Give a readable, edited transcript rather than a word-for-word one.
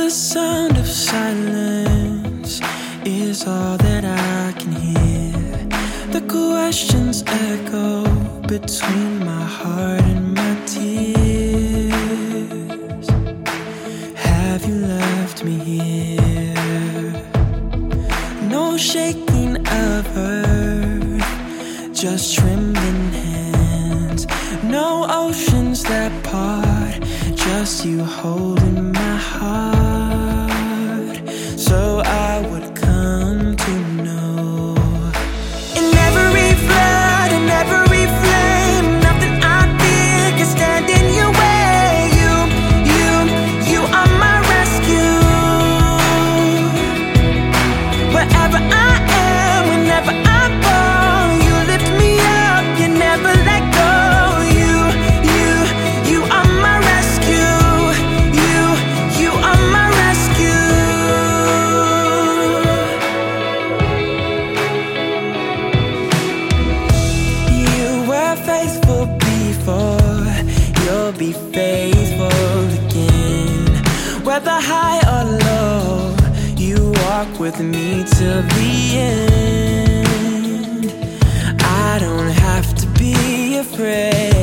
The sound of silence is all that I can hear. The questions echo between my heart and my tears. Have you left me here? No shaking of earth, just trembling hands. No oceans that part, just you holding my heart. So I would come to know, in every flood, in every flame, nothing I fear can stand in your way. You are my rescue. Wherever I am, whenever I fall, you lift me up, you never let go. You are my rescue. You are my rescue. You were faithful before, you'll be faithful again. Whether high or low, you walk with me till the end. I don't have to be afraid.